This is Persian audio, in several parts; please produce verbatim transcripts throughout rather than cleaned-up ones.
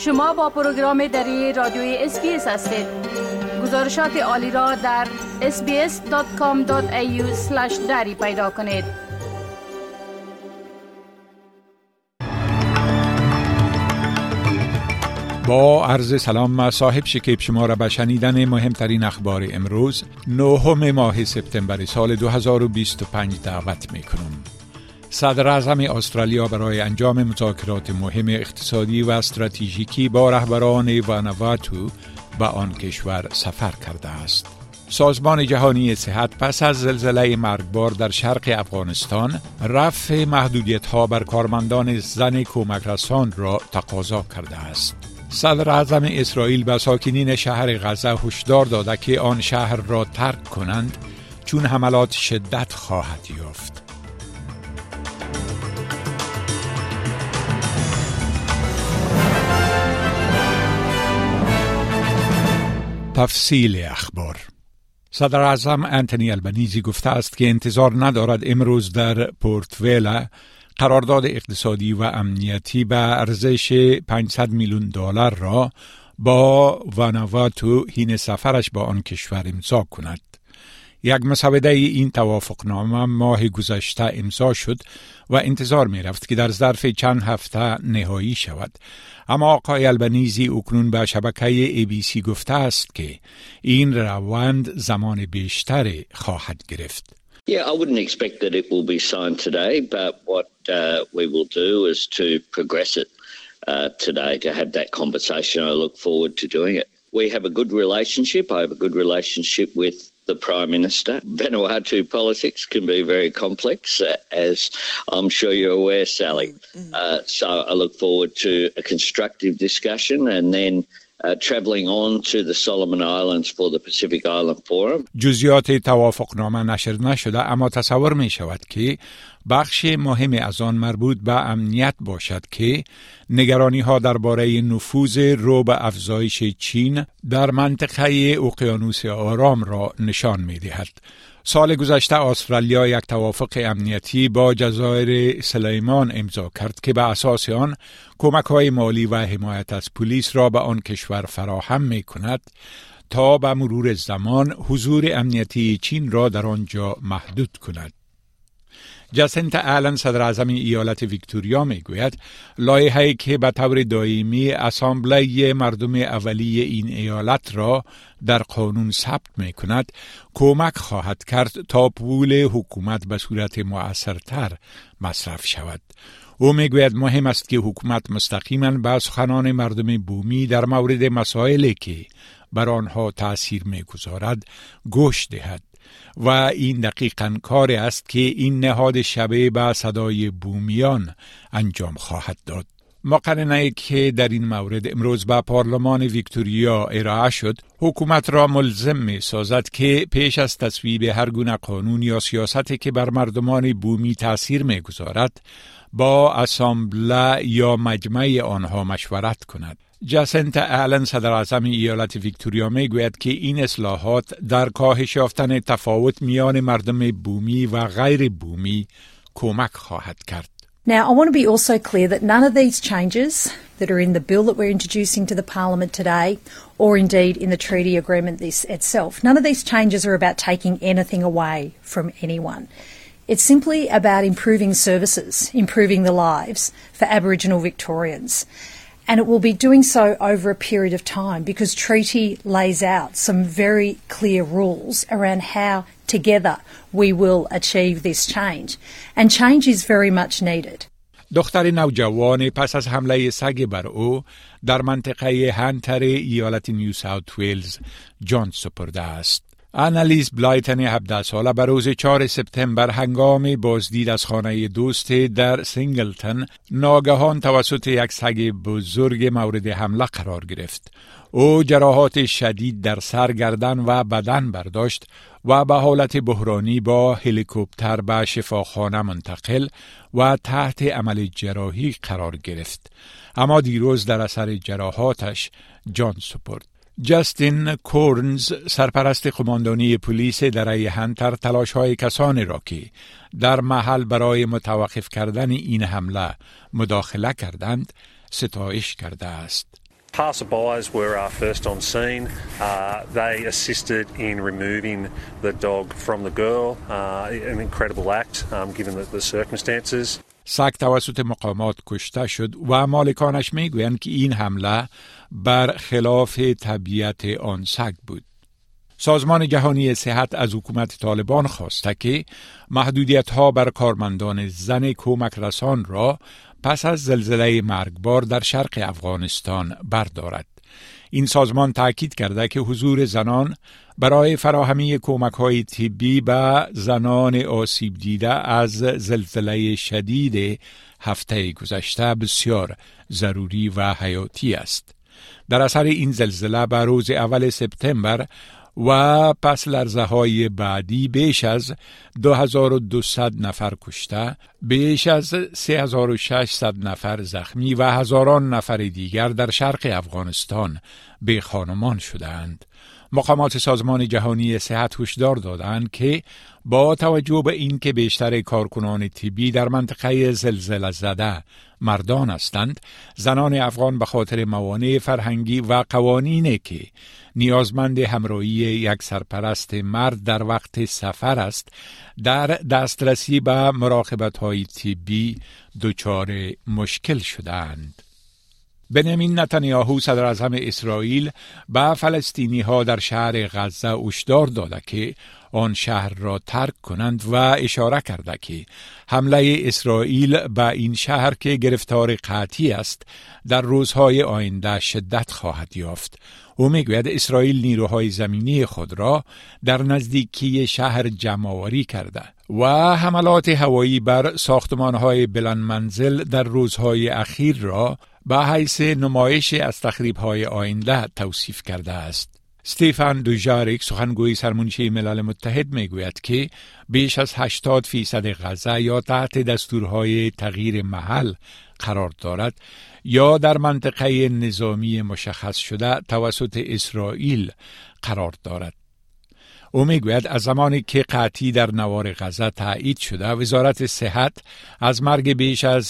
شما با پروگرام دری رادیوی اس بی اس هستید. گزارشات عالی را در اس بی اس دات کام دات ای یو اسلش دری پیدا کنید. با عرض سلام صاحب شکیب شما را به شنیدن مهمترین اخبار امروز نهم ماه سپتامبر سال دو هزار و بیست و پنج دعوت می کنم. صدر اعظم استرالیا برای انجام مذاکرات مهم اقتصادی و استراتژیکی با رهبران وانواتو به آن کشور سفر کرده است. سازمان جهانی صحت پس از زلزله مرگبار در شرق افغانستان رفع محدودیت‌ها بر کارمندان زن کمک رسان را تقاضا کرده است. صدر اعظم اسرائیل به ساکنین شهر غزه هشدار داده که آن شهر را ترک کنند چون حملات شدت خواهد یافت. تفصیل اخبار. صدر اعظم انتونی البنیزی گفته است که انتظار ندارد امروز در پورت ویلا قرارداد اقتصادی و امنیتی به ارزش پانصد میلیون دلار را با وانواتو حین سفرش با آن کشور امضا کند. یک مسوده این توافقنامه ماه گذشته امضا شد و انتظار می رفت که در ظرف چند هفته نهایی شود، اما آقای البنیزی اکنون به شبکه ای بی سی گفته است که این روند زمان بیشتری خواهد گرفت. Yeah, I wouldn't expect that it will be signed today, but what uh, we will do is to progress it uh, today, to have that conversation. I look forward to doing it. We have a good relationship. I have a good relationship with the Prime Minister. Vanuatu politics can be very complex, uh, as I'm sure you're aware, Sally. Mm-hmm. Uh, so I look forward to a constructive discussion and then Uh, travelling on to the Solomon Islands for the Pacific Island Forum. جزئیات توافقنامه نشر نشده، اما تصور می شود که بخش مهم از آن مربوط به امنیت باشد که نگرانی ها درباره نفوذ رو به افزایش چین در منطقه اقیانوس آرام را نشان می دهد. سال گذشته استرالیا یک توافق امنیتی با جزایر سلیمان امضا کرد که به اساس آن کمک‌های مالی و حمایت از پلیس را به آن کشور فراهم می‌کند تا به مرور زمان حضور امنیتی چین را در آنجا محدود کند. جاسینتا آلن صدر اعظم ایالت ویکتوریا میگوید لایحه‌ای که به طور دائمی اسامبله مردم اولیه این ایالت را در قانون ثبت میکند کمک خواهد کرد تا پول حکومت به صورت مؤثرتر مصرف شود. او میگوید مهم است که حکومت مستقیما به سخنان مردم بومی در مورد مسائلی که بر آنها تأثیر میگذارد گوش دهد و این دقیقاً کاری است که این نهاد شبیه به صدای بومیان انجام خواهد داد. مقننه‌ای که در این مورد امروز به پارلمان ویکتوریا ارائه شد حکومت را ملزم می سازد که پیش از تصویب هر گونه قانون یا سیاستی که بر مردمان بومی تأثیر می گذارد با اسامبله یا مجمع آنها مشورت کند. جاسینتا آلن صدر اعظم ایالت ویکتوریا می گوید که این اصلاحات در کاهش یافتن تفاوت میان مردم بومی و غیر بومی کمک خواهد کرد. Now, I want to be also clear that none of these changes that are in the bill that we're introducing to the Parliament today, or indeed in the treaty agreement this itself, none of these changes are about taking anything away from anyone. It's simply about improving services, improving the lives for Aboriginal Victorians. And it will be doing so over a period of time because treaty lays out some very clear rules around how together we will achieve this change. And change is very much needed. دختر نوجوان پس از حمله سگ بر او در منطقه هانتر ایالت نیو ساوت ویلز جان سپرده است. آنالیز بلایتن هفده ساله بر روز چهارم سپتامبر هنگام بازدید از خانه دوست در سینگلتن ناگهان توسط یک سگ بزرگ مورد حمله قرار گرفت. او جراحات شدید در سر، گردن و بدن برداشت و به حالت بحرانی با هلیکوپتر به شفاخانه منتقل و تحت عمل جراحی قرار گرفت، اما دیروز در اثر جراحاتش جان سپرد. جاستین کورنز، سرپرست قماندانی پلیس دره‌ی هانتر، تلاش‌های کسانی را که در محل برای متوقف کردن این حمله مداخله کردند ستایش کرده است. Passerbys were uh, first on scene. Uh, they assisted in removing the dog from the girl. Uh, an incredible act um, given the, the circumstances. سگ توسط مقامات کشته شد و مالکانش میگویند که این حمله بر خلاف طبیعت آن سگ بود. سازمان جهانی صحت از حکومت طالبان خواسته که محدودیت‌ها بر کارمندان زن کمک رسان را پس از زلزله مرگبار در شرق افغانستان بردارد. این سازمان تاکید کرده که حضور زنان برای فراهمی کمک‌های طبی به زنان آسیب دیده از زلزله شدید هفته گذشته بسیار ضروری و حیاتی است. در اثر این زلزله به روز اول سپتامبر و پس لرزه های بعدی بیش از دو هزار و دویست نفر کشته، بیش از سه هزار و ششصد نفر زخمی و هزاران نفر دیگر در شرق افغانستان به خانمان شدند. مقامات سازمان جهانی صحت هشدار دادند که با توجه به اینکه بیشتر کارکنان طبی در منطقه زلزله زده مردان هستند، زنان افغان به خاطر موانع فرهنگی و قوانینی که نیازمند همراهی یک سرپرست مرد در وقت سفر است، در دسترسی به مراقبت‌های طبی دچار مشکل شدند. بنیامین نتانیاهو صدر اعظم اسرائیل به فلسطینی ها در شهر غزه هشدار داده که آن شهر را ترک کنند و اشاره کرده که حمله اسرائیل به این شهر که گرفتار قحطی است در روزهای آینده شدت خواهد یافت. او میگوید اسرائیل نیروهای زمینی خود را در نزدیکی شهر جمع‌آوری کرده و حملات هوایی بر ساختمان‌های بلند منزل در روزهای اخیر را به حیث نمایش از تخریب‌های آینده توصیف کرده است. استیفن دوژاریک سخنگوی سرمنشی ملل متحد میگوید که بیش از هشتاد فیصد غزه یا تحت دستورهای تغییر محل قرار دارد یا در منطقه نظامی مشخص شده توسط اسرائیل قرار دارد. او میگوید از زمانی که قحطی در نوار غزه تایید شده، وزارت صحت از مرگ بیش از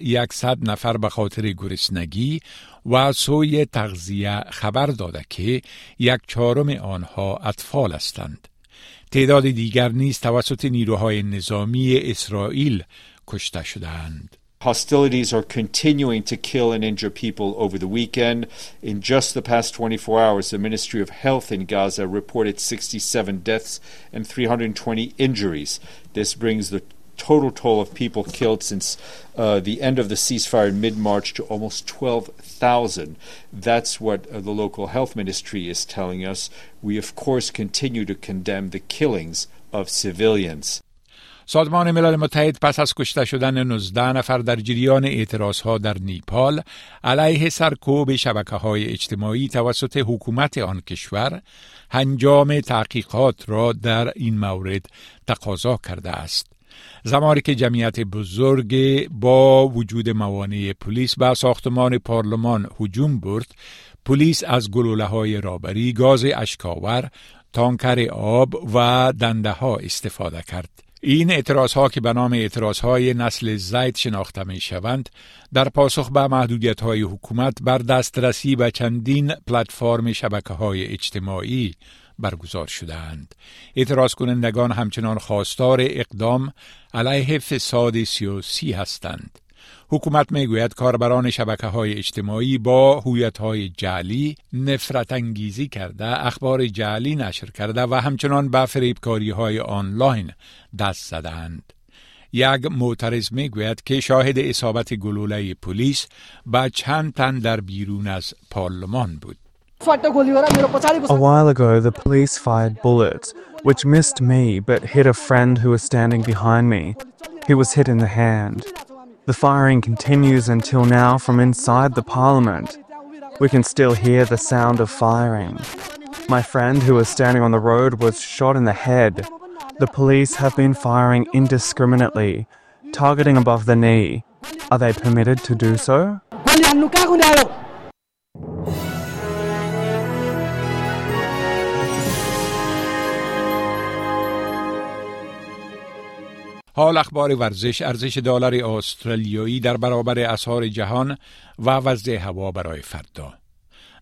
صد نفر به خاطر گرسنگی و سوء تغذیه خبر داده که یک چهارم آنها اطفال هستند. تعداد دیگر نیز توسط نیروهای نظامی اسرائیل کشته شدند. Hostilities are continuing to kill and injure people over the weekend. In just the past twenty-four hours, the Ministry of Health in Gaza reported sixty-seven deaths and three hundred twenty injuries. This brings the total toll of people killed since uh, the end of the ceasefire in mid-March to almost twelve thousand. That's what uh, the local health ministry is telling us. We, of course, continue to condemn the killings of civilians. سازمان ملل متحد پس از کشته شدن نوزده نفر در جریان اعتراضها در نیپال علیه سرکوب شبکه‌های اجتماعی توسط حکومت آن کشور، انجام تحقیقات را در این مورد تقاضا کرده است. زمانی که جمعیت بزرگ با وجود موانع پلیس به ساختمان پارلمان هجوم برد، پلیس از گلوله‌های رابری، گاز اشک‌آور، تانکر آب و دنده‌ها استفاده کرد. این اعتراضها که به نام اعتراضهای نسل زید شناخته می شوند، در پاسخ به محدودیت‌های حکومت بر دسترسی به چندین پلتفرم شبکه‌های اجتماعی برگزار شدند. اعتراض کنندگان همچنان خواستار اقدام علیه فساد سیاسی هستند. حکومت میگوید کاربران شبکه‌های اجتماعی با هویت‌های جعلی نفرت انگیزی کرده، اخبار جعلی نشر کرده و همچنان به فریبکاری‌های آنلاین دست زدند. یک معترض میگوید که شاهد اصابت گلوله پلیس به چند تن در بیرون از پارلمان بود. A while ago, the police fired bullets, which missed me but hit a friend who was standing behind me. He was hit in the hand. The firing continues until now from inside the parliament. We can still hear the sound of firing. My friend who was standing on the road was shot in the head. The police have been firing indiscriminately, targeting above the knee. Are they permitted to do so? حال اخبار ورزش. ارزش دلار استرالیایی در برابر اسعار جهان و وضع هوا برای فردا.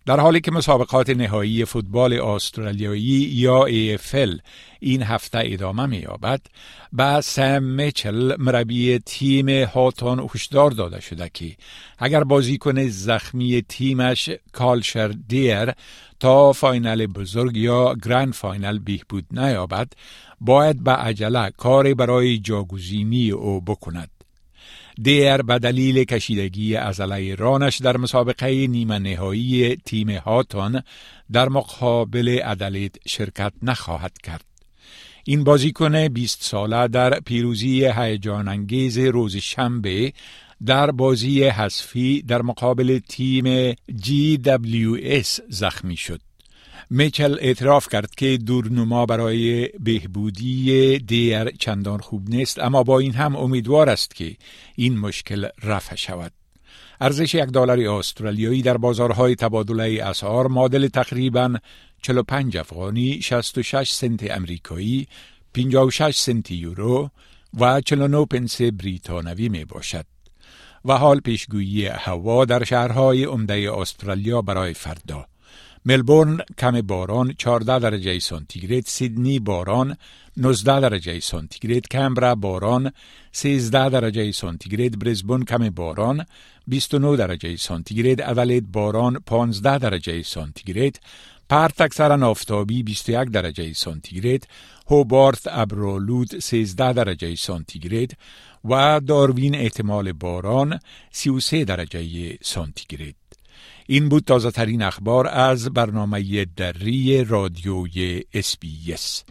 در حالی که مسابقات نهایی فوتبال استرالیایی یا ای اف ال این هفته ادامه می‌یابد، به سم میچل مربی تیم هاتون هشدار داده شده که اگر بازیکن زخمی تیمش کالشر دیر تا فاینال بزرگ یا گرند فاینال بهبود نیابد، باید به عجله کار برای جاگزینی او بکند. دیر به دلیل کشیدگی عضله رانش در مسابقه نیمه نهایی تیم هاتون در مقابل ادلید شرکت نخواهد کرد. این بازیکن بیست ساله در پیروزی هیجان انگیز روز شنبه در بازی حذفی در مقابل تیم جی دبلیو اس زخمی شد. میچل اعتراف کرد که دورنما برای بهبودی دیر چندان خوب نیست، اما با این هم امیدوار است که این مشکل رفع شود. ارزش یک دلار استرالیایی در بازارهای تبادله اسعار معادل تقریباً چهل و پنج افغانی، شصت و شش سنت امریکایی، پنجاه و شش سنت یورو و چهل و نه پنس بریتانوی می باشد. و حال پیشگویی هوا در شهرهای عمده استرالیا برای فردا: ملبورن کم باران چهارده درجه سانتیگراد، سیدنی باران نوزده درجه سانتیگراد، کمبرا باران سیزده درجه سانتیگراد، برزبن کم باران بیست و نه درجه سانتیگراد، ادلید باران پانزده درجه سانتیگراد، پرت اکثرا آفتابی بیست و یک درجه سانتیگراد، هوبارت ابرآلود سیزده درجه سانتیگراد و داروین احتمال باران سی و سه درجه سانتیگراد. این بود تازه ترین اخبار از برنامه دری رادیوی اس بی اس.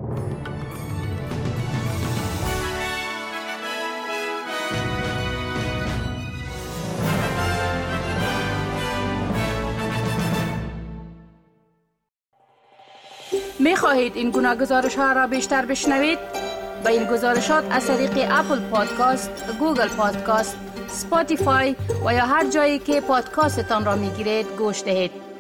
می خواهید این گناه گزارش ها را بیشتر بشنوید؟ با این گزارشات از طریق اپل پادکاست، گوگل پادکاست، اسپاتیفای و یا هر جایی که پادکاستتان را می گیرید گوش دهید.